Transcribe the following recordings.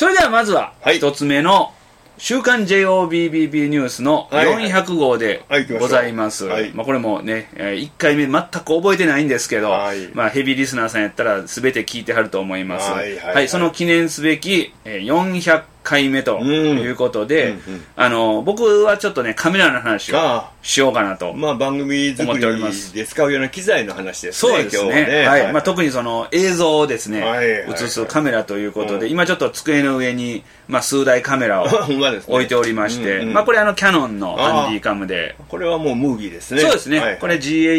それではまずははい一つ目の週刊 JOBBB ニュースの400号でございます。まあこれもね、1回目全く覚えてないんですけど、まあヘビーリスナーさんやったら全て聞いてはると思います。はい、その記念すべき400回目ということで、僕はちょっとねカメラの話をしようかなと。 まあ番組作りで使うような機材の話ですね。 そうですね。はい。まあ特にその映像をですね、映すカメラということで、今ちょっと机の上にまあ数台カメラを置いておりまして、まあこれキャノンのハンディカムで、 これはもうムービーですね。 そうですね。これ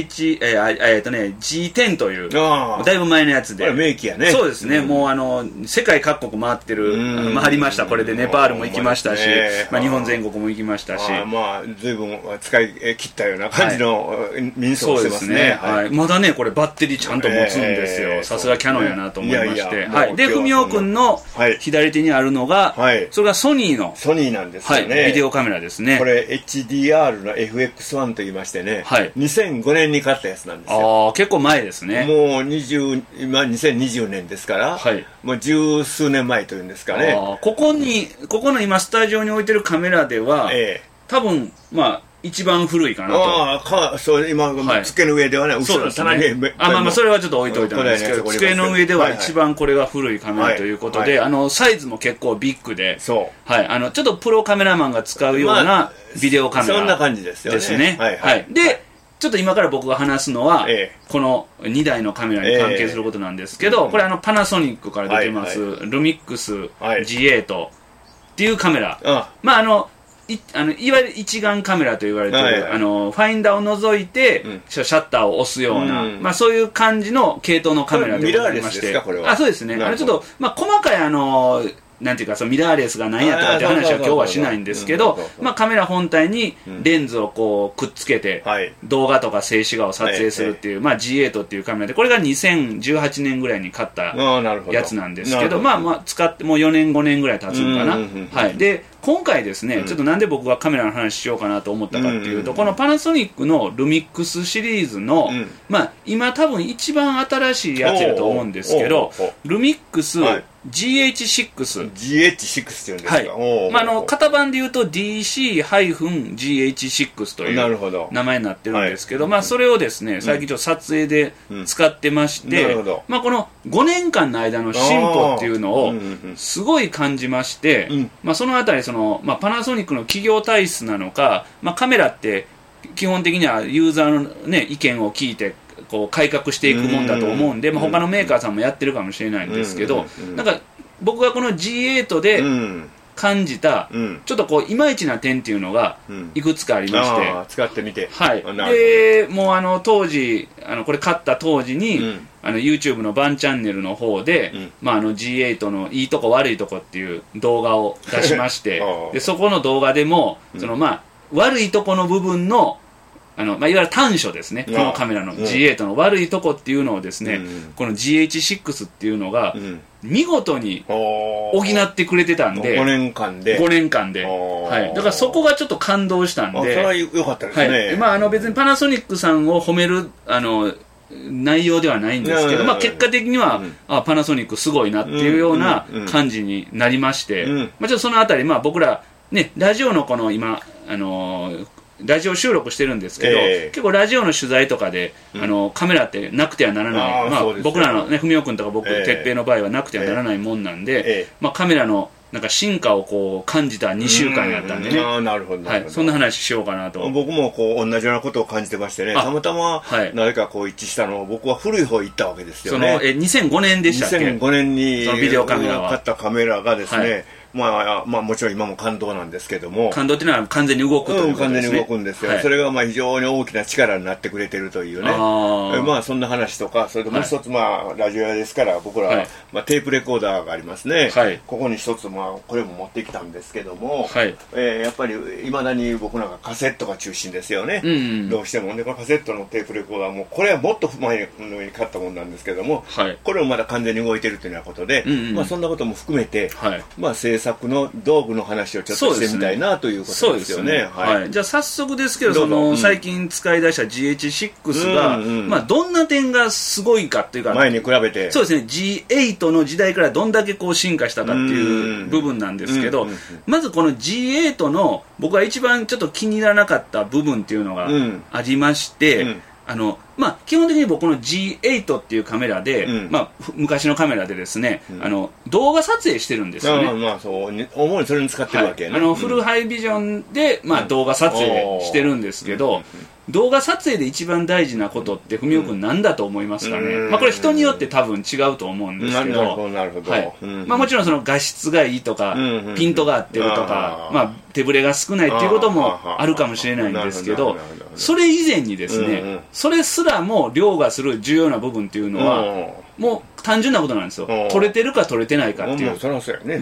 G10 というだいぶ前のやつで、 これ名機やね。 そうですね。もう世界各国回ってる、回りました。これでネパールも行きましたし、まあ日本全国も行きましたし、 まあ随分使い切ったような感じの民装をしてますね。 はい。まだねこれバッテリーちゃんと持つんですよ。さすがキャノンやなと思いまして、はい。で文雄くんの左手にあるのが、それがソニーなんですよね。 ビデオカメラですね。 これ HDR の FX1 と言いましてね、2005年に買ったやつなんですよ。 ああ結構前ですね。 もう今2020年ですから、もう十数年前というんですかね。 ここの今スタジオに置いてるカメラでは、多分まあ一番古いかなと。 そう今机の上ではね、後ろの棚にまあそれはちょっと置いといたんですけど、机の上では一番これが古いカメラということで、サイズも結構ビッグで、はいちょっとプロカメラマンが使うようなビデオカメラ、 そんな感じですよね。 ですね。はいでちょっと今から僕が話すのは、この2台のカメラに関係することなんですけど、これパナソニックから出てます、ルミックス G8 っていうカメラ。まあいわゆる一眼カメラと言われている、ファインダーを除いて、シャッターを押すような、まあそういう感じの系統のカメラでございまして。そうですね。ちょっと、まあ細かいなんていうかそのミラーレスが何やとかって話は今日はしないんですけど、まあカメラ本体にレンズをこうくっつけて動画とか静止画を撮影するっていう、まあ G8 っていうカメラで、これが2018年ぐらいに買ったやつなんですけど、まあ使ってもう4年5年ぐらい経つのかな。はい。で今回ですね、ちょっとなんで僕がカメラの話しようかなと思ったかっていうと、このパナソニックのルミックスシリーズの、まあ今多分一番新しいやつだと思うんですけど、ルミックスGH6 っていうんですか。 まあ型番で言うと DC-GH6 という名前になってるんですけど、まあそれをですね最近ちょっと撮影で使ってまして、まあこの5年間の間の進歩っていうのをすごい感じまして、まあそのあたりまあパナソニックの企業体質なのか、まあカメラって基本的にはユーザーのね意見を聞いてこう改革していくもんだと思うんで、まあ、他のメーカーさんもやってるかもしれないんですけど、なんか僕がこの G8 で感じたちょっとこういまいちな点っていうのがいくつかありまして、 使ってみて、 はい、でもう当時これ買った当時に、YouTube のバンチャンネルの方で、まあG8 のいいとこ悪いとこっていう動画を出しましてでそこの動画でもまあ悪いとこの部分のまあ、いわゆる短所ですね、このカメラの G8 の悪いとこっていうのをですね、この GH6 っていうのが見事に補ってくれてたんで、 5年間で、 はい、だからそこがちょっと感動したんで、 それは良かったですね。 まあ別にパナソニックさんを褒める内容ではないんですけど、まあ結果的にはパナソニックすごいなっていうような感じになりまして、まあちょっとそのあたり、まあ僕らねラジオのこの今ラジオ収録してるんですけど、結構ラジオの取材とかで、カメラってなくてはならない、まあ、僕らのね文雄君とか僕哲平の場合はなくてはならないもんなんで、まあ、カメラのなんか進化をこう感じた2週間やったんでね、 なるほど、 はい、そんな話しようかなと。 僕もこう同じようなことを感じてましてね、たまたま何かこう一致したのを僕は古い方行ったわけですよね。 2005年でしたっけ。 2005年にそのビデオカメラは買ったカメラがですね、まあもちろん今も感動なんですけども、 感動っていうのは完全に動くということですね。 完全に動くんですよ、それがまあ非常に大きな力になってくれてるというね、まあそんな話とか、それともう一つ、まあラジオ屋ですから僕ら、まあ、テープレコーダーがありますね、ここに一つ、まあこれも持ってきたんですけども、やっぱりいまだに僕なんかカセットが中心ですよね、どうしてもね。このカセットのテープレコーダーもこれはもっと前に買ったものなんですけども、これもまだ完全に動いてるというようなことで、まあそんなことも含めて、まあ生作の道具の話をちょっとしてみたいなということですよね。 はい。じゃあ早速ですけど、最近使い出した GH6 が、まあどんな点がすごいかっていうか、 前に比べて。 そうですね、G8 の時代からどんだけこう進化したかっていう部分なんですけど、まずこの G8 の僕が一番ちょっと気に入らなかった部分っていうのがありまして、まあ、基本的に僕この G8 っていうカメラで、まあ、昔のカメラでですね、動画撮影してるんですよね。 まあそう、主にそれに使ってるわけね。 フルハイビジョンで、まあ、動画撮影してるんですけど、動画撮影で一番大事なことって文雄君何だと思いますかね。まあこれ人によって多分違うと思うんですけど、 なるほど。 まあもちろんその画質がいいとか、ピントが合ってるとか、まあ手ぶれが少ないっていうこともあるかもしれないんですけど、それ以前にですね、それすらも凌駕する重要な部分っていうのは、もう単純なことなんですよ。撮れてるか撮れてないかっていう。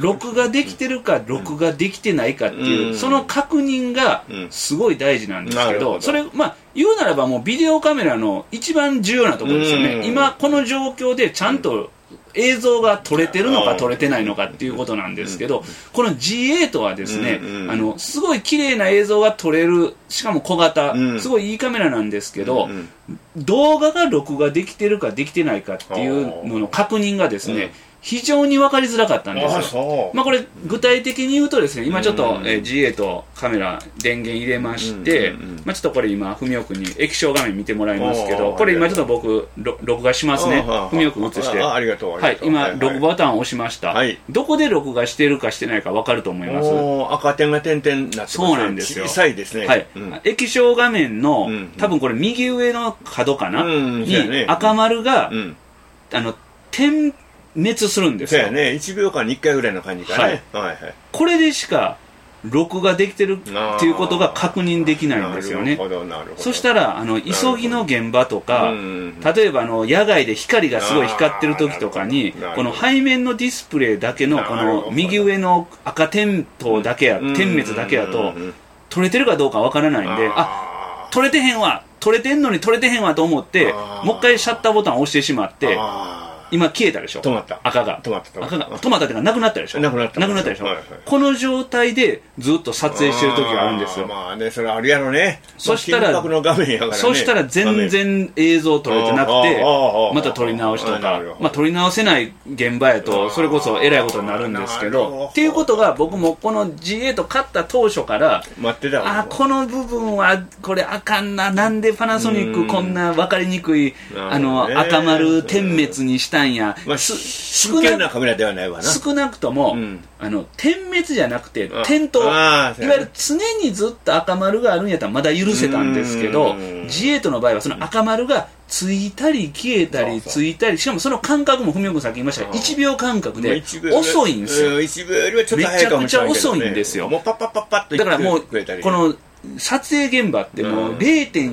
録画できてるか録画できてないかっていう、その確認がすごい大事なんですけど、それ、まあ、言うならばもうビデオカメラの一番重要なところですよね。今、この状況でちゃんと映像が撮れてるのか撮れてないのかっていうことなんですけど、この G8 はですね、すごい綺麗な映像が撮れる、しかも小型、すごいいいカメラなんですけど、動画が録画できてるかできてないかっていうのの確認がですね、非常に分かりづらかったんですよ。まあこれ具体的に言うとですね、今ちょっと G8 カメラ電源入れまして、まあちょっとこれ今文雄君に液晶画面見てもらいますけど、これ今ちょっと僕録画しますね。文雄君映して、 ありがとう。 はい、今録画ボタンを押しました。どこで録画してるかしてないか分かると思います。 赤点が点々になってますね。 そうなんですよ。 小さいですね。 はい。液晶画面の多分これ右上の角かなに赤丸が点滅するんですよ。 そうやね。1秒間に1回ぐらいの感じかね。 これでしか録画できてるっていうことが確認できないんですよね。そしたら急ぎの現場とか、例えば野外で光がすごい光ってる時とかに、この背面のディスプレイだけのこの右上の赤点灯だけや点滅だけやと撮れてるかどうかわからないんで、あ、撮れてへんわ、撮れてんのに撮れてへんわと思ってもう一回シャッターボタンを押してしまって、今消えたでしょ。 止まった。 赤が。 止まった。 赤が止まったっていうかなくなったでしょ。 なくなったでしょ。この状態でずっと撮影してる時があるんですよ。 まあね、それあるやろね。 そしたら全然映像撮れてなくて、また撮り直しとか、まあ撮り直せない現場やとそれこそえらいことになるんですけど、っていうことが僕もこの G8 買った当初から待ってた。 あ、この部分はこれあかんな、なんでパナソニックこんな分かりにくい赤丸点滅にしたまあ、真剣なカメラではないわな。 少なくとも、点滅じゃなくて点灯、いわゆる常にずっと赤丸があるんやったらまだ許せたんですけど、G8 の場合はその赤丸がついたり消えたりついたり、しかもその感覚も文雄君さっき言いましたが1秒間隔で遅いんですよ。 1秒よりはちょっと早いかもしれないけど、ね、 めちゃくちゃ遅いんですよ。 もうパッパッパッパッとだからもうこの撮影現場ってもう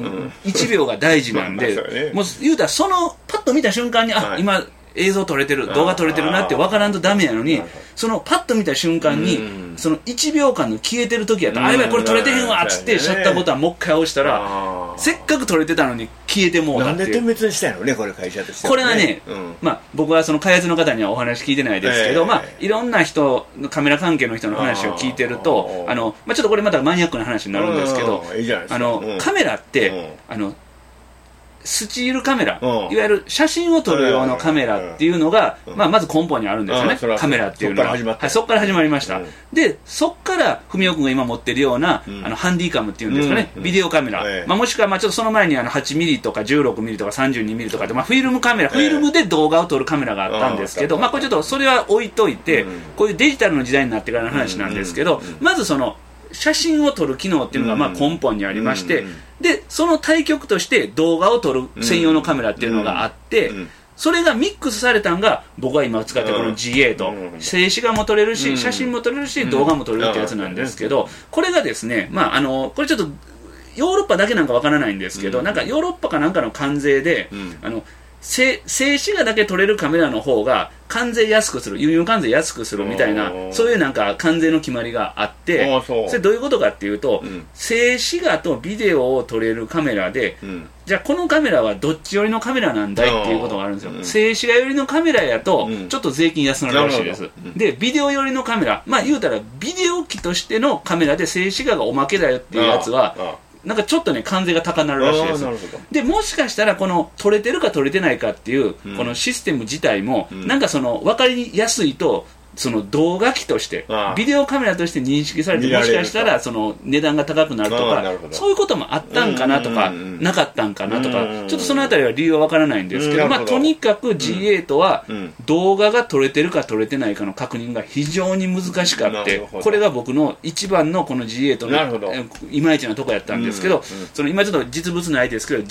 0.1 秒が大事なんで、もう言うたらそのパッと見た瞬間に、あ、今映像撮れてる、動画撮れてるなって分からんとダメやのに、そのパッと見た瞬間にその1秒間の消えてる時やったら、あ、やばいこれ撮れてへんわっつってシャッターボタンもう一回押したら、せっかく撮れてたのに消えてもうたっていう。 なんで点滅にしたのね、これ会社としては。 これはね、まあ僕はその開発の方にはお話聞いてないですけど、まあいろんな人、カメラ関係の人の話を聞いてると、まあちょっとこれまたマニアックな話になるんですけど、カメラってスチールカメラ、いわゆる写真を撮る用のカメラっていうのが、まず根本にあるんですよね、カメラっていうのは。そこから始まりました。で、そこから文雄君が今持ってるようなハンディカムっていうんですかね、ビデオカメラ、もしくはちょっとその前に8ミリとか16ミリとか32ミリとかで、フィルムカメラ、フィルムで動画を撮るカメラがあったんですけど、これちょっとそれは置いといて、こういうデジタルの時代になってからの話なんですけど、まずその写真を撮る機能っていうのが根本にありまして、でその対極として動画を撮る専用のカメラっていうのがあって、それがミックスされたのが僕が今使ってるこの G8、静止画も撮れるし写真も撮れるし動画も撮れるってやつなんですけど、これがですね、これちょっとヨーロッパだけなんかわからないんですけど、なんかヨーロッパかなんかの関税で、静止画だけ撮れるカメラの方が関税安くする、輸入関税安くするみたいな、そういうなんか関税の決まりがあって、それどういうことかっていうと、静止画とビデオを撮れるカメラで、 じゃあこのカメラはどっち寄りのカメラなんだいっていうことがあるんですよ。静止画寄りのカメラやとちょっと税金安なるらしいです。でビデオ寄りのカメラ、まあ言うたらビデオ機としてのカメラで静止画がおまけだよっていうやつはなんかちょっとね関税が高くなるらしいです。でもしかしたらこの撮れてるか撮れてないかっていうこのシステム自体もなんかその分かりやすいとその動画機としてビデオカメラとして認識されてもしかしたらその値段が高くなるとかそういうこともあったんかなとかなかったんかなとかちょっとそのあたりは理由は分からないんですけど、まあとにかく G8 は動画が撮れてるか撮れてないかの確認が非常に難しかってこれが僕の一番のこの G8 のいまいちなとこやったんですけど、その今ちょっと実物ないですけど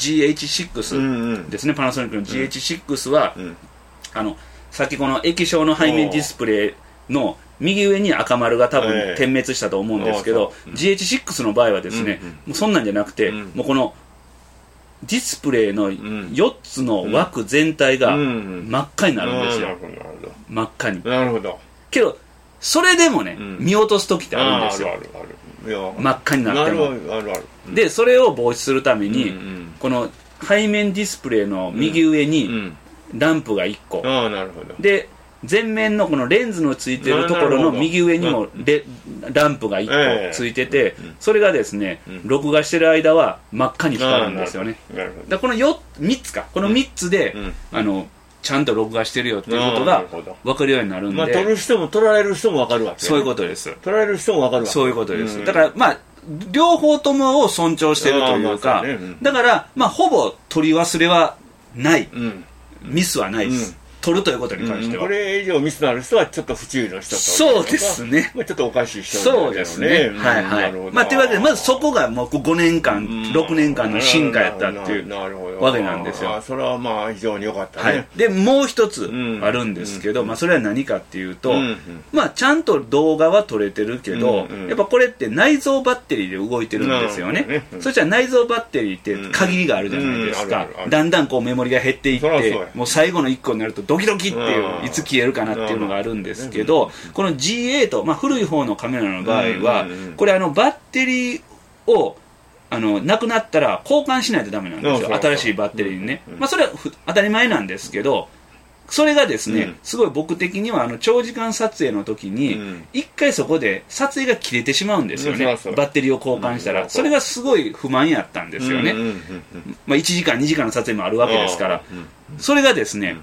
GH6 ですね、パナソニックの GH6 はさっきこの液晶の背面ディスプレイの右上に赤丸が多分点滅したと思うんですけど、GH6 の場合はですね、もうそんなんじゃなくて、もうこのディスプレイの4つの枠全体が真っ赤になるんですよ。真っ赤に。 なるほど。けどそれでもね、見落とす時ってあるんですよ。真っ赤になっても。でそれを防止するために、この背面ディスプレイの右上にランプが1個、で前面のこのレンズのついてるところの右上にもランプが1個ついてて、それがですね、録画してる間は真っ赤に光るんですよね。だからこの3つか、この3つでちゃんと録画してるよっていうことが分かるようになるんで、 撮る人も撮られる人も分かるわけ、 そういうことです。 撮られる人も分かるわけ、 そういうことです。だからまあ両方ともを尊重してるというか、だからまあほぼ撮り忘れはない、ミスはないです。取るということに関しては、 これ以上ミスのある人はちょっと不注意の人とそうですね、 ちょっとおかしい人そうですね、はいはい。まあというわけでまずそこがもう5年間6年間の進化やったっていうわけなんですよ。 それはまあ非常に良かったね。 でもう一つあるんですけど、まあそれは何かっていうと、まあちゃんと動画は撮れてるけど、やっぱこれって内蔵バッテリーで動いてるんですよね。そしたら内蔵バッテリーって限りがあるじゃないですか。だんだんこうメモリが減っていってもう最後の1個になるとドキドキっていういつ消えるかなっていうのがあるんですけど、この G8、まあ、古い方のカメラの場合はこれバッテリーをなくなったら交換しないとダメなんですよ、新しいバッテリーにね。まあそれは当たり前なんですけど、それがですね、すごい僕的には長時間撮影の時に一回そこで撮影が切れてしまうんですよね、バッテリーを交換したら。それがすごい不満やったんですよね。まあ1時間2時間の撮影もあるわけですから。それがですね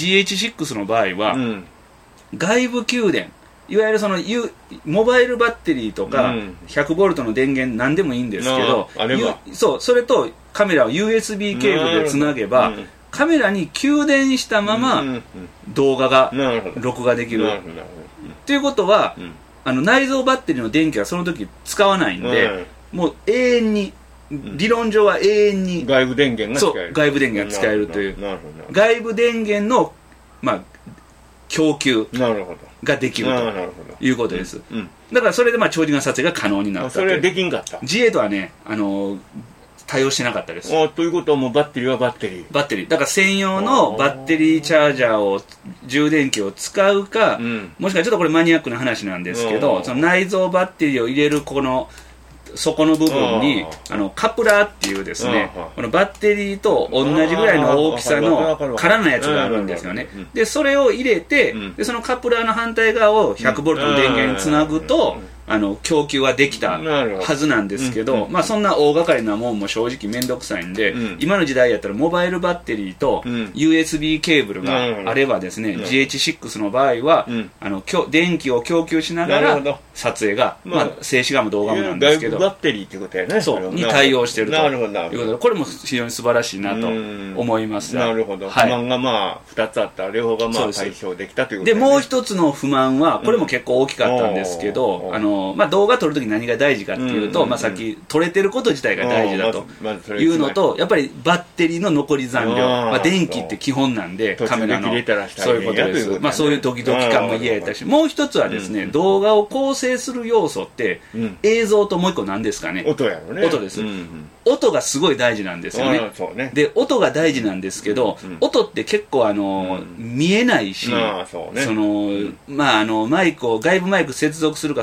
GH6 の場合は、外部給電、いわゆるそのモバイルバッテリーとか 100V の電源何でもいいんですけど、それとカメラを USB ケーブルでつなげば、カメラに給電したまま動画が録画できるっていうことは、内蔵バッテリーの電気はその時使わないんで、もう永遠に理論上は永遠に外部電源が使える、 外部電源が使えるという、外部電源の、まあ、供給ができるということです。だからそれでまあ長時間撮影が可能になったという。 それはできんかった。 G8 はね対応してなかったです。 ということはもうバッテリーはバッテリーだから専用のバッテリーチャージャーを充電器を使うか、もしくはちょっとこれマニアックな話なんですけど、その内蔵バッテリーを入れるこの底の部分にカプラーっていうですね、このバッテリーと同じぐらいの大きさの空のやつがあるんですよね。でそれを入れて、でそのカプラーの反対側を 100V の電源につなぐと供給はできたはずなんですけど、まあそんな大掛かりなもんも正直面倒くさいんで、今の時代やったらモバイルバッテリーと USB ケーブルがあればですね、GH6 の場合は電気を供給しながら撮影が、まあ静止画も動画もなんですけど、 外部バッテリーってことやね、 そうに対応しているということで、これも非常に素晴らしいなと思います。 なるほど。不満がまあ2つあったら両方がまあ解消できたということで、もう一つの不満はこれも結構大きかったんですけど、まあ動画撮るとき何が大事かっていうと、まあさっき撮れてること自体が大事だというのと、やっぱりバッテリーの残り残量、まあ電気って基本なんでカメラのそういうことです。まあそういうドキドキ感も嫌やったし、もう一つはですね、動画を構成する要素って映像ともう一個何ですかね、 音やろね。 音です。音がすごい大事なんですよね。で音が大事なんですけど、音って結構見えないし、そのまあマイクを外部マイク接続するか接続し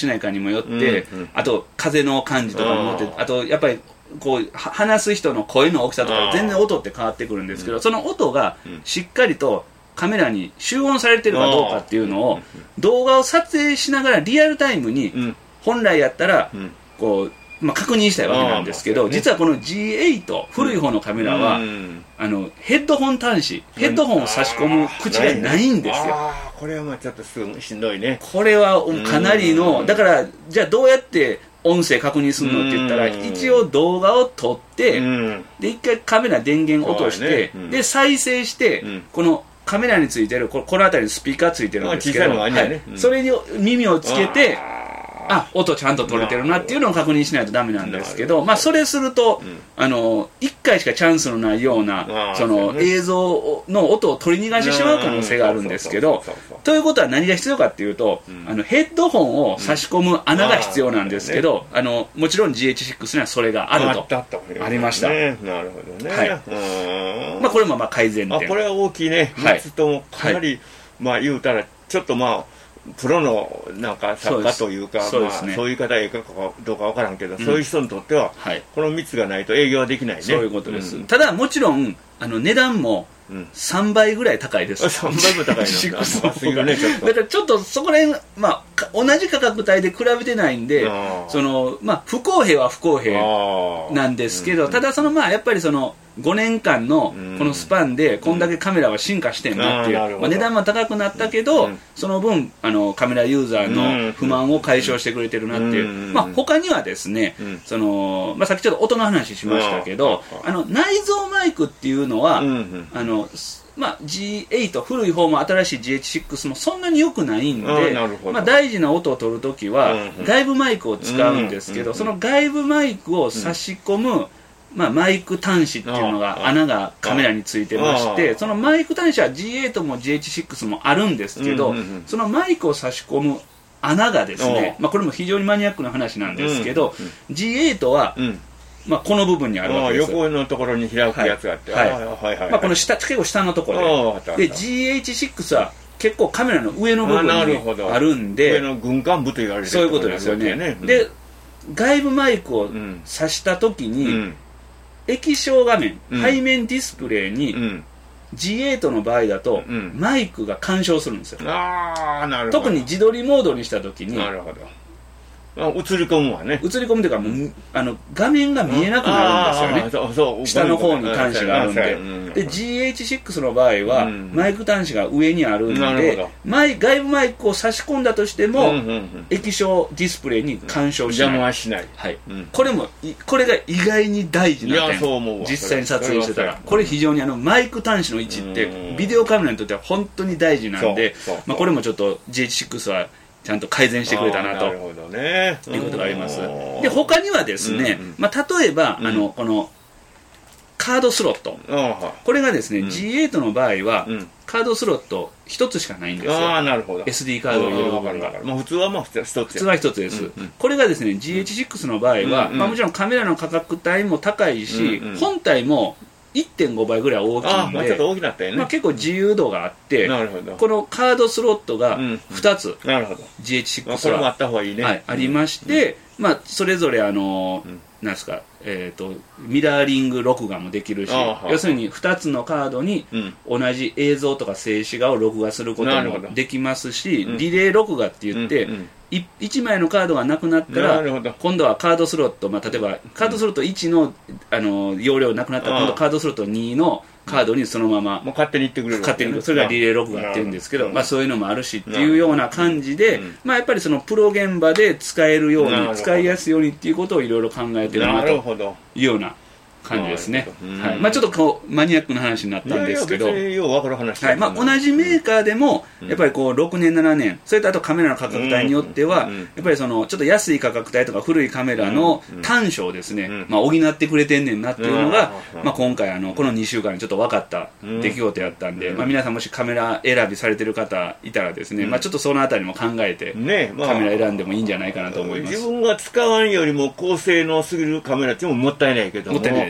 しないかにもよって、あと風の感じとかもよって、あとやっぱりこう話す人の声の大きさとか全然音って変わってくるんですけど、その音がしっかりとカメラに集音されてるかどうかっていうのを動画を撮影しながらリアルタイムに本来やったらこう、確認したいわけなんですけど、実はこの G8 古い方のカメラはヘッドホン端子、ヘッドホンを差し込む口がないんですよ。 これはちょっとしんどいね。 これはかなりの、だからじゃあどうやって音声確認するのって言ったら、一応動画を撮って、で一回カメラ電源落として、で再生して、このカメラについてるこの辺りにスピーカーついてるんですけど、それに耳をつけて、音ちゃんと取れてるなっていうのを確認しないとダメなんですけど、それすると、1回しかチャンスのないようなその映像の音を取り逃がしてしまう可能性があるんですけど、ということは何が必要かっていうと、ヘッドホンを差し込む穴が必要なんですけど、もちろん GH6 にはそれがあるとありました。 なるほどね。 これも改善点。 これは大きいね。3つともかなり言うたらちょっとプロのなんか作家というか、そういう方がいいかどうかわからんけど、そういう人にとっては、この3つがないと営業はできないね。 そういうことです。ただもちろん値段も3倍ぐらい高いです。 3倍も高いの高すぎるね、ちょっと。 だからちょっとそこら辺、同じ価格帯で比べてないんで、不公平は不公平なんですけど、ただやっぱり5年間のこのスパンでこんだけカメラは進化してんなっていう、値段は高くなったけど、その分カメラユーザーの不満を解消してくれてるなっていう、他にはですね、さっきちょっと音の話しましたけど、内蔵マイクっていうのはG8 古い方も新しい GH6 もそんなに良くないんで、大事な音を取るときは外部マイクを使うんですけど、その外部マイクを差し込むマイク端子っていうのが穴がカメラについてまして、そのマイク端子は G8 も GH6 もあるんですけど、そのマイクを差し込む穴がですね、これも非常にマニアックな話なんですけど、G8 はこの部分にあるわけです。 横のところに開くやつがあって、 この結構下のところで、GH6 は結構カメラの上の部分にあるんで、 上の軍艦部と言われてる、 そういうことですよね。で外部マイクを挿した時に、液晶画面、背面ディスプレイに、G8 の場合だと、マイクが干渉するんですよ。特に自撮りモードにした時に、 映り込むわね。 映り込むというか、画面が見えなくなるんですよね。下の方に端子があるんで。で GH6 の場合は、マイク端子が上にあるんで、外部マイクを差し込んだとしても、液晶ディスプレイに干渉しない。 邪魔はしない。 これが意外に大事な点。実際に撮影してたら、これ非常にマイク端子の位置ってビデオカメラにとっては本当に大事なんで、これもちょっと GH6 はちゃんと改善してくれたなということがあります。で他にはですね、例えばこのカードスロット、これがですね、G8 の場合はカードスロット1つしかないんですよ。SD カードを入れる部分が。 普通は1つ。 普通は1つです。これがですね GH6 の場合は、もちろんカメラの価格帯も高いし、本体も1.5 倍ぐらい大きいんで、 ちょっと大きなったよね。 結構自由度があって、このカードスロットが2つ、GH6 はありまして、それぞれなんですか、ミラーリング録画もできるし、要するに2つのカードに同じ映像とか静止画を録画することもできますし、リレー録画って言って、1枚のカードがなくなったら今度はカードスロット、例えばカードスロット1の容量なくなったら今度カードスロット2のカードにそのまま勝手にいってくれる、 勝手に、それがリレー録画っていうんですけど、そういうのもあるしっていうような感じで、やっぱりそのプロ現場で使えるように、使いやすいようにっていうことをいろいろ考えてるなというような感じですね。ちょっとマニアックな話になったんですけど、同じメーカーでもやっぱり6年7年、それとあとカメラの価格帯によっては、やっぱりちょっと安い価格帯とか古いカメラの短所をですね、補ってくれてんねんなっていうのが、今回この2週間にちょっと分かった出来事やったんで、皆さんもしカメラ選びされてる方いたらですね、ちょっとそのあたりも考えてカメラ選んでもいいんじゃないかなと思います。 自分が使わんよりも高性能すぎるカメラってももったいないけども、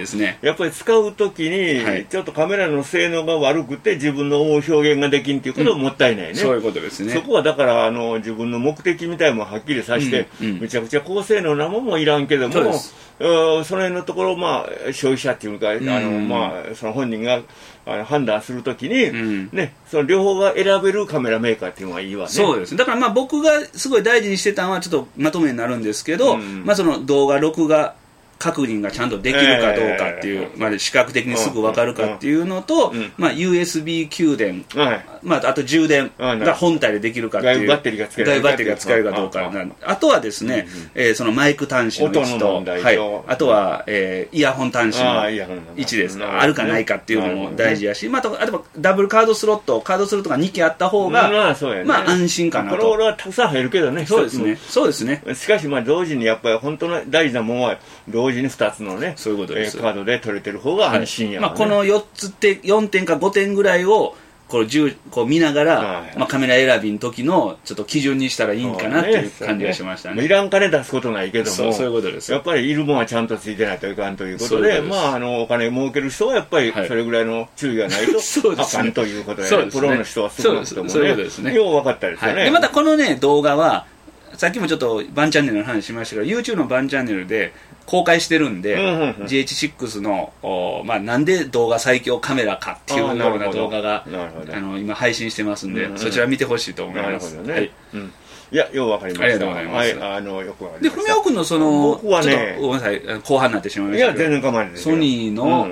ですね。 やっぱり使うときに、ちょっとカメラの性能が悪くて自分の思う表現ができんっていうことはもったいないね。 そういうことですね。 そこはだから自分の目的みたいなのもはっきりさして、めちゃくちゃ高性能なもんもいらんけども、その辺のところ、消費者っていうか、その本人が判断するときに、その両方が選べるカメラメーカーっていうのがいいわね。 そうです。だから僕がすごい大事にしてたのはちょっとまとめになるんですけど、その動画録画確認がちゃんとできるかどうかっていう、視覚的にすぐ分かるかっていうのと、USB 給電、あと充電が本体でできるかっていう、 外部バッテリーが使えるかどうか、あとはですね、そのマイク端子の位置と、あとはイヤホン端子の位置ですか、あるかないかっていうのも大事やし、あとはダブルカードスロットが2機あった方が、安心かなと。 これはたくさん入るけどね。 そうですね。 しかし同時にやっぱり本当の大事なものは同時に2つのね、 そういうことです。 カードで取れてる方が安心やわね。 この4点か5点ぐらいをこう見ながら、カメラ選びの時のちょっと基準にしたらいいんかなっていう感じがしましたね。 いらん金出すことないけども、 そういうことです。 やっぱりいるもんはちゃんとついてないといかんということで、お金儲ける人はやっぱりそれぐらいの注意がないとあかんということで、プロの人はすごいと思うね。よう分かったですよね。 でまたこのね動画はさっきもちょっとバンチャンネルの話しましたけど YouTube のバンチャンネルで公開してるんで、GH6 のなんで動画最強カメラかっていうような動画が今配信してますんで、そちら見てほしいと思います。 いや、ようわかりました。 ありがとうございます。 よくわかりました。 で、文雄君の僕はね、 ごめんなさい、後半になってしまいましたけど。 いや、全然構わないですよ。 ソニーの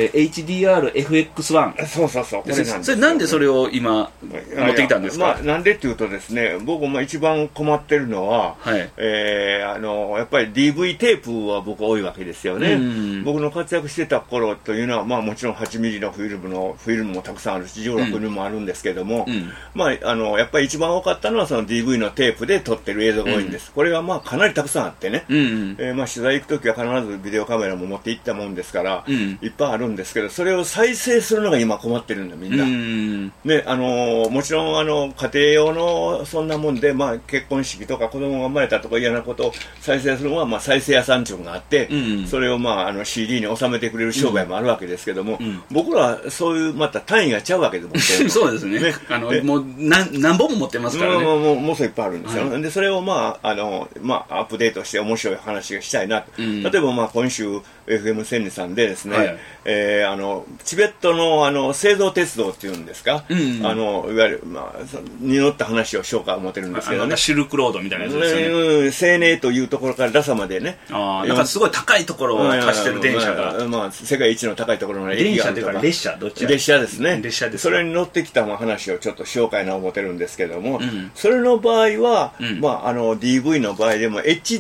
HDR-FX1。 そう。 それなんでそれを今、持ってきたんですか？ なんでっていうとですね、僕も一番困ってるのは、やっぱり DV テープは僕多いわけですよね。僕の活躍してた頃というのは、もちろん8ミリのフィルムもたくさんあるし、16フィルムもあるんですけども、やっぱり一番多かったのはその DV のテープで撮ってる映像が多いんです。これがかなりたくさんあってね、取材行くときは必ずビデオカメラも持って行ったもんですから、いっぱいあるんですけど、それを再生するのが今困ってるんだ、みんな。もちろん家庭用のそんなもんで、結婚式とか子供が生まれたとか嫌なことを再生するのは、再生屋さんっていうのがあって、それをCD に収めてくれる商売もあるわけですけども、僕らはそういうまた単位がちゃうわけでもそうですね。もう何本も持ってますからね。 もうそういっぱいあるんですよ。でそれをアップデートして面白い話がしたいなと。例えば今週 FM 千里さんでですね、チベットの製造鉄道っていうんですか、いわゆるに乗った話をしようか思ってるんですけどね。 シルクロードみたいなやつですよね。 青寧というところからラサまでね。 なんかすごい高いところを走ってる電車が。 世界一の高いところの駅があるとか。列車どっち？ 列車ですね。 列車です。 それに乗ってきた話をちょっとしようかな思ってるんですけども、それの場合は、DV の場合でも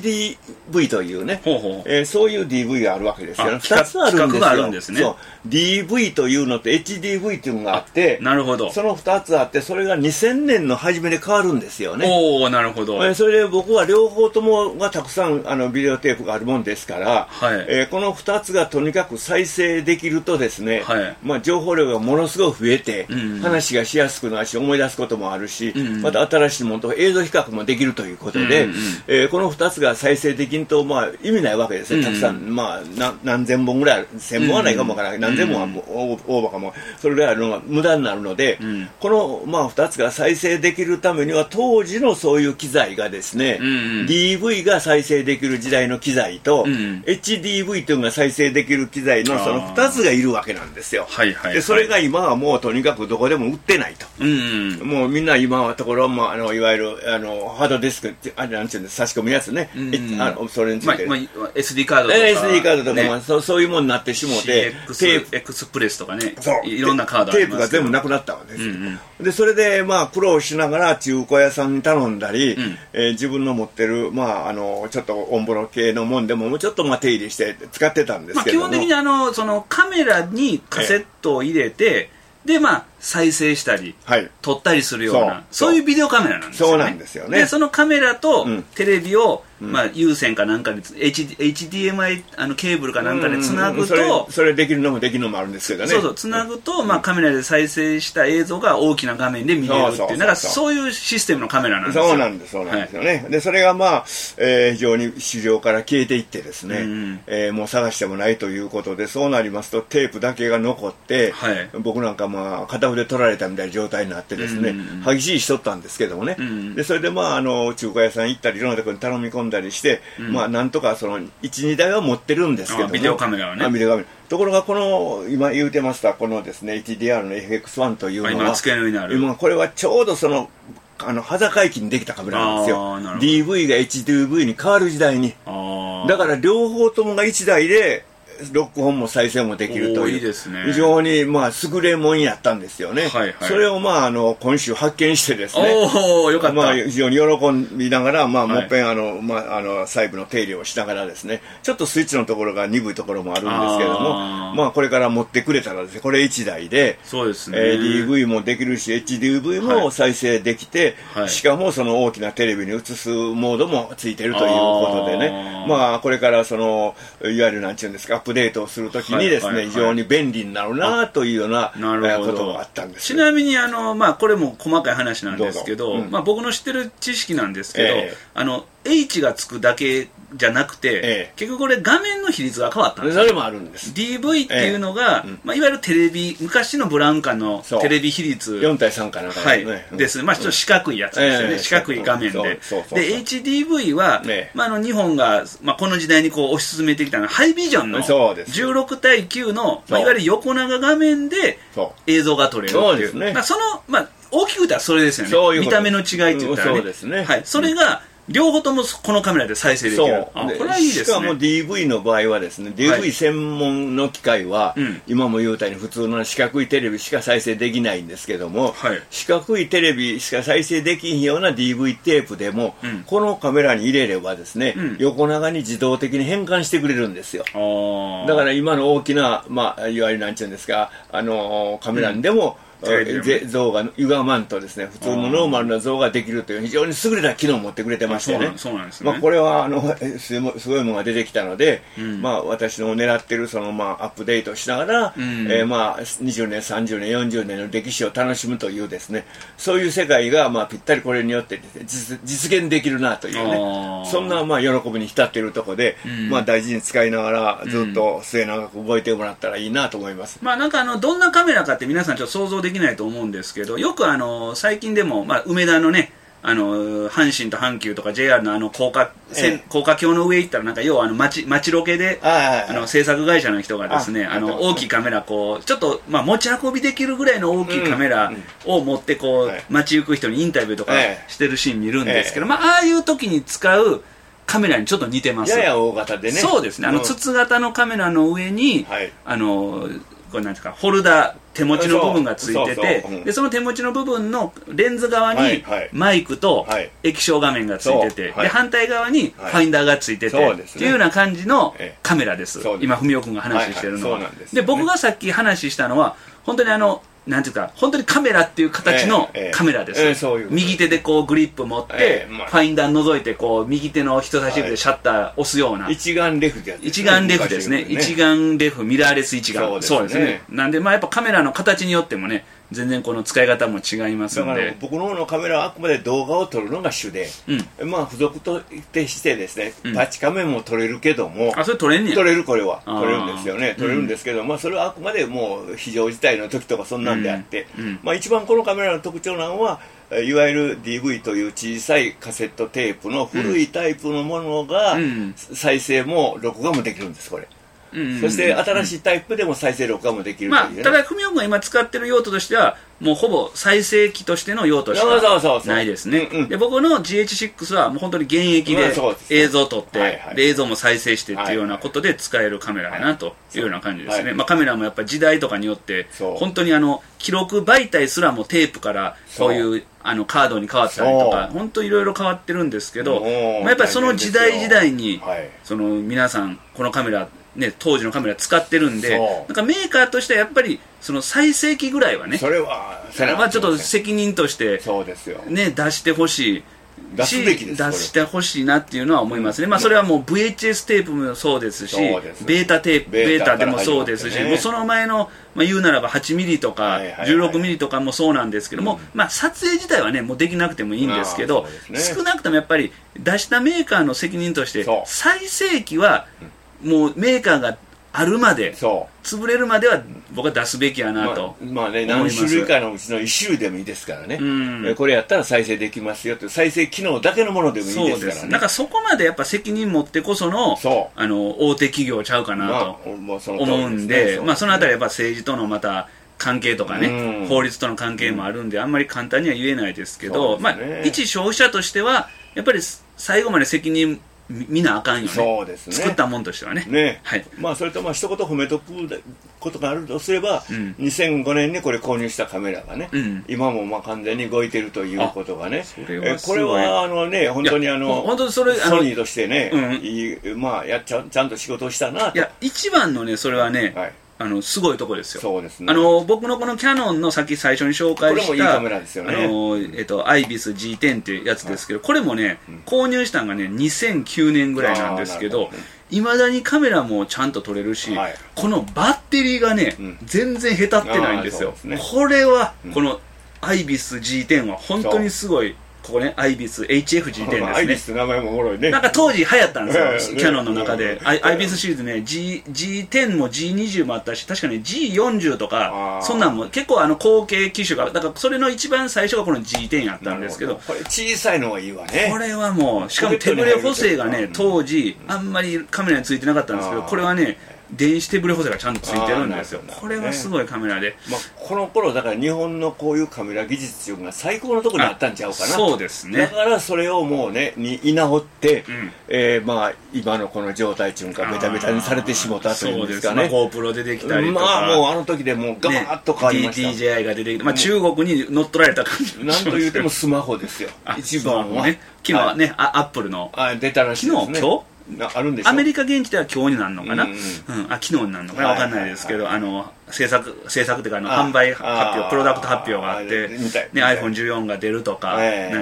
HDV というね、そういう DV があるわけですよね。2つあるんですよ。そう。DV というのと HDV というのがあって、 なるほど。 その2つあって、それが2000年の初めで変わるんですよね。 なるほど。 それで僕は両方ともがたくさんビデオテープがあるもんですから、この2つがとにかく再生できるとですね、情報量がものすごく増えて、話がしやすくなるし、思い出すこともあるし、また新しいものと映像比較もできるということで、この2つが再生できんと、意味ないわけですね。たくさん、何千本ぐらいある、1000本はないかもわからない。何千本は大バカも、それぐらいあるのが無駄になるので、この2つが再生できるためには、当時のそういう機材がですね、DV が再生できる時代の機材と、HDV というのが再生できる機材のその2つがいるわけなんですよ。でそれが今はもうとにかくどこでも売ってないと。もうみんな今のところ、いわゆるハードディスクって、なんていうんです、差し込むやつね。それについて。 SD カードとか。 SD カードとか、そういうものになってしもて、 エクスプレスとかね。いろんなカードありますけど。 テープが全部なくなったわけですよ。で、それで、苦労しながら中古屋さんに頼んだり、自分の持ってる、ちょっとオンボロ系のもんでも、ちょっと手入れして使ってたんですけども。 基本的にそのカメラにカセットを入れて、で、再生したり、撮ったりするような、そういうビデオカメラなんですよね。 そうなんですよね。 で、そのカメラとテレビをまあ、有線かなんかで、HDMI ケーブルかなんかでつなぐと、 それできるのもできるのもあるんですけどね。 そうそう、つなぐと、まあ、カメラで再生した映像が大きな画面で見れるっていう、だからそういうシステムのカメラなんですよ。 そうなんですよね。で、それがまあ、非常に市場から消えていってですね、もう探してもないということで、そうなりますとテープだけが残って、僕なんかまあ、片腕取られたみたいな状態になってですね、激しいしとったんですけどもね。で、それでまあ、中華屋さん行ったり、いろんなところに頼み込んだりして、まあ、なんとかその、1、2台は持ってるんですけども。 ビデオカメラはね。 ビデオカメラ。ところがこの今言うてましたこのですね HDR の FX1 というのは今これはちょうどその端境期にできたカメラなんですよ。 DV が HDV に変わる時代にだから両方ともが1台で録音も再生もできるという、非常にまあ優れもんやったんですよね。それをまあ今週発見してですね、 よかった。 まあ非常に喜びながら、まあもっぺん細部の手入れをしながらですね、ちょっとスイッチのところが鈍いところもあるんですけども、まあこれから持ってくれたらですね、これ1台で、DV もできるし HDV も再生できて、しかもその大きなテレビに映すモードもついてるということでね、まあこれからそのいわゆるなんていうんですか、アップデートをするときにですね、非常に便利になるなというようなことがあったんです。 ちなみにまあこれも細かい話なんですけど、まあ僕の知ってる知識なんですけど、H がつくだけじゃなくて、結局これ画面の比率が変わったんです。 それもあるんです。 DV っていうのが、まあいわゆるテレビ、昔のブラウン管のテレビ比率 4対3かなんかです。まあちょっと四角いやつですよね。四角い画面で。で HDV は、まあ日本がまあこの時代にこう推し進めてきたのはハイビジョンの16対9の、まあいわゆる横長画面で映像が撮れるっていう。そのまあ大きく言ったらそれですよね。見た目の違いって言ったらね。はい。それが両方ともこのカメラで再生できる。これはいいですね。 しかも DV の場合はですね、DV 専門の機械は、今も言うたように普通の四角いテレビしか再生できないんですけども、四角いテレビしか再生できんような DV テープでも、このカメラに入れればですね、横長に自動的に変換してくれるんですよ。だから今の大きな、まあ、いわゆるなんていうんですか、カメラにでも、像が歪まんとですね、普通のノーマルな像ができるという非常に優れた機能を持ってくれてましてね。まあこれはすごいものが出てきたので、まあ私の狙ってるそのまあアップデートしながら、まあ20年30年40年の歴史を楽しむというですね、そういう世界がまあぴったりこれによって実現できるなというね、そんなまあ喜びに浸っているところで、まあ大事に使いながらずっと末永く覚えてもらったらいいなと思います。 まあなんかどんなカメラかって皆さんちょっと想像できないと思うんですけど、よく最近でも、まあ、梅田のね、阪神と阪急とか JR の高架橋の上行ったらなんか要は街ロケで制作会社の人がですね大きいカメラこうちょっとまあ持ち運びできるぐらいの大きいカメラを持ってこう街行く人にインタビューとかしてるシーン見るんですけど、まあああいう時に使うカメラにちょっと似てます。 やや大型でね。 そうですね。筒型のカメラの上にこれなんですか、ホルダー、手持ちの部分がついてて、でその手持ちの部分のレンズ側にマイクと液晶画面がついてて、で反対側にファインダーがついててっていうような感じのカメラです。今文雄君が話してるのは。で僕がさっき話したのは本当になんていうか本当にカメラっていう形のカメラです。右手でこうグリップ持ってファインダー覗いてこう右手の人差し指でシャッター押すような一眼レフでやって一眼レフですね。一眼レフミラーレス一眼。そうですね。なんでまあやっぱカメラの形によってもね全然この使い方も違いますので、 だから僕の方のカメラはあくまで動画を撮るのが主で、まあ付属としてですね、タッチカメラも撮れるけども、 それ撮れんねや。 撮れる、これは撮れるんですよね。撮れるんですけど、まあそれはあくまでもう非常事態の時とかそんなんであって、まあ一番このカメラの特徴なのはいわゆる DV という小さいカセットテープの古いタイプのものが再生も録画もできるんです、これ。そして新しいタイプでも再生録画もできるという、ね。 ただ文雄君が今使ってる用途としてはもうほぼ再生機としての用途しかないですね。で僕の GH6 はもう本当に現役で映像を撮って、で映像も再生してっていうようなことで使えるカメラだなというような感じですね。まあカメラもやっぱり時代とかによって本当に記録媒体すらもテープからこういうカードに変わったりとか本当いろいろ変わってるんですけど、まあやっぱりその時代時代にその皆さんこのカメラね、当時のカメラ使ってるんで、なんかメーカーとしてはやっぱりその最盛期ぐらいはね、 それはちょっと責任として、ね、出してほしい出すべきです。 出してほしいなっていうのは思いますね。まあそれはもう VHS テープもそうですし、ベータでもそうですし、もうその前の、まあ、言うならば8ミリとか16ミリとかもそうなんですけども、まあ撮影自体はね、もうできなくてもいいんですけど、少なくともやっぱり出したメーカーの責任として、再生機はもうメーカーがあるまで、潰れるまでは僕は出すべきやなと、 まあね、何種類かのうちの1種類でもいいですからね、これやったら再生できますよって、再生機能だけのものでもいいですからね。そうです。 だからそこまでやっぱ責任持ってこその大手企業ちゃうかなと思うんで、まあそのあたりやっぱ政治とのまた関係とかね、法律との関係もあるんで、あんまり簡単には言えないですけど、まあ一消費者としてはやっぱり最後まで責任見なあかんよね。 そうですね。 作ったもんとしてはね。 はい。まあそれとまあ一言褒めとくことがあるとすれば、2005年にこれ購入したカメラがね、今もまあ完全に動いてるということがね、これは本当に本当それソニーとしてね、まあちゃんと仕事をしたなと。 いや一番のねそれはね。すごいとこですよ。 そうですね。 僕のこのキヤノンのさっき最初に紹介したこれもいいカメラですよね。 アイビス G10 っていうやつですけど、これもね、購入したのがね2009年ぐらいなんですけど、いまだにカメラもちゃんと撮れるし、このバッテリーがね、全然へたってないんですよ。これはこのアイビス G10 は本当にすごい。ここね、アイビス HFG10 ですね。 アイビスって名前もおもろいね。 なんか当時流行ったんですよ、キヤノンの中で。アイビスシリーズね、G10 も G20 もあったし、確かに G40 とか、そんなんも結構後継機種が、だからそれの一番最初がこの G10 やったんですけど。 これ小さいのがいいわね。 これはもう、しかも手ブレ補正がね、当時、あんまりカメラについてなかったんですけど、これはね、電子手ブレ補正がちゃんとついてるんですよ。これはすごいカメラで、 この頃だから日本のこういうカメラ技術が最高のところにあったんちゃうかな。 そうですね。 だからそれをもうね居直って、まあ今のこの状態っていうかベタベタにされてしもたというんですかね。 GoPro 出てきたりとか、 まあもうあの時でもうガバッと変わりました。 DJI が出てきて、まあ中国に乗っ取られた感じ。 なんと言ってもスマホですよ。一番はね。昨日ね、アップルの出たらしいですね。 今日あるんでしょ。 アメリカ現地では今日になるのかな、昨日になるのかな、分かんないですけど、制作っていうか販売発表、プロダクト発表があって、ね、iPhone14 が出るとか、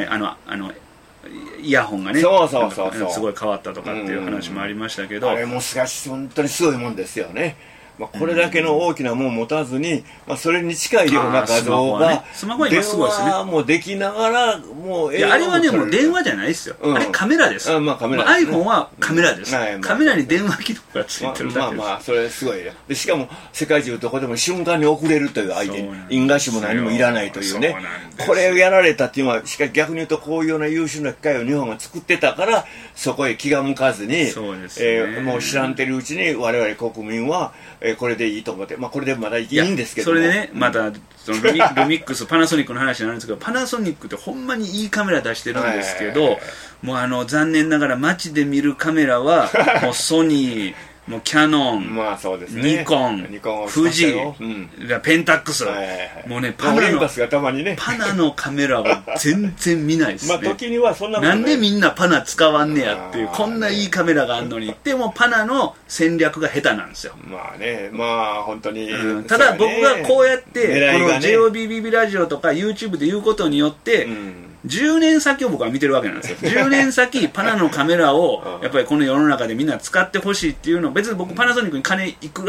イヤホンがね、すごい変わったとかっていう話もありましたけど、 あれもしかし本当にすごいもんですよね。これだけの大きなものを持たずに、それに近いような画像が電話もできながら、もうあれはね、もう電話じゃないですよ。あれカメラです。iPhone はカメラです。カメラに電話機能がついてるだけです。 それすごいで、しかも世界中どこでも瞬間に送れるという相手に印画紙も何もいらないというね、これをやられたっていうのは、しかし逆に言うとこういうような優秀な機械を日本が作ってたから、そこへ気が向かずに、もう知らんてるうちに我々国民はこれでいいと思って、これでまだいいんですけども、 それでね、またそのルミックスパナソニックの話になるんですけど、パナソニックってほんまにいいカメラ出してるんですけど、もう残念ながら街で見るカメラはもうソニー、もうキヤノン、ニコン、富士、ペンタックス、もうね、パナのカメラは全然見ないですね。 時にはそんななんでみんなパナ使わんねやっていう、こんないいカメラがあるのに、でもパナの戦略が下手なんですよ。 本当に。 ただ僕がこうやって、この JOBBB ラジオとか YouTube で言うことによって、10年先を僕は見てるわけなんですよ。10年先パナのカメラをやっぱりこの世の中でみんな使ってほしいっていうのを、別に僕パナソニックに金いく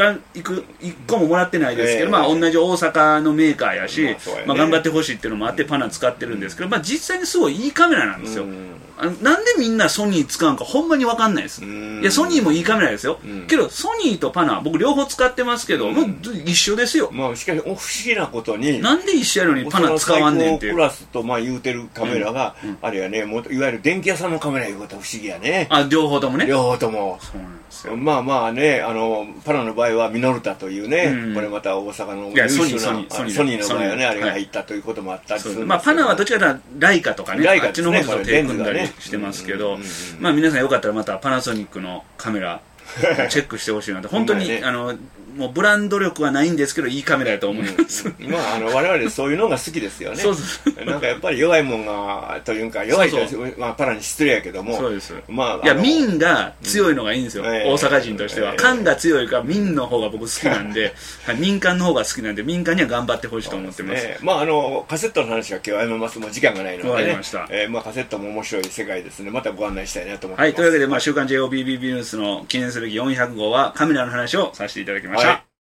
1個ももらってないですけど、同じ大阪のメーカーやし、頑張ってほしいっていうのもあってパナ使ってるんですけど、実際にすごいいいカメラなんですよ。なんでみんなソニー使うんかほんまに分かんないです。いやソニーもいいカメラですよ、けどソニーとパナ僕両方使ってますけど、もう一緒ですよ。 しかし不思議なことに、 なんで一緒やのにパナ使わんねんっていう。 プラスと言うてるカメラが、あれやね、もういわゆる電気屋さんのカメラいうことは不思議やね。 両方ともね。 両方とも。そうなんですよ。パナの場合はミノルタというね、これまた大阪の優秀なソニーの場合はね、あれが入ったということもあったりするんですけど、 パナはどっちかというとライカとかね、あっちの方と手組んだりしてますけど、皆さんよかったらまたパナソニックのカメラチェックしてほしいなと。本当に、もうブランド力はないんですけど、いいカメラだと思います。 我々そういうのが好きですよね。そうそうなんかやっぱり弱いもんが、というか、弱いとパラに失礼やけども。 そうです。いや、民が強いのがいいんですよ。大阪人としては。官が強いから民の方が僕好きなんで、民間の方が好きなんで、民間には頑張ってほしいと思ってます。 カセットの話は今日はやめます。もう時間がないのでね。 わかりました。 カセットも面白い世界ですね。またご案内したいなと思ってます。 はい、というわけで、週刊 JOBB ニュースの記念すべき400号はカメラの話をさせていただきました。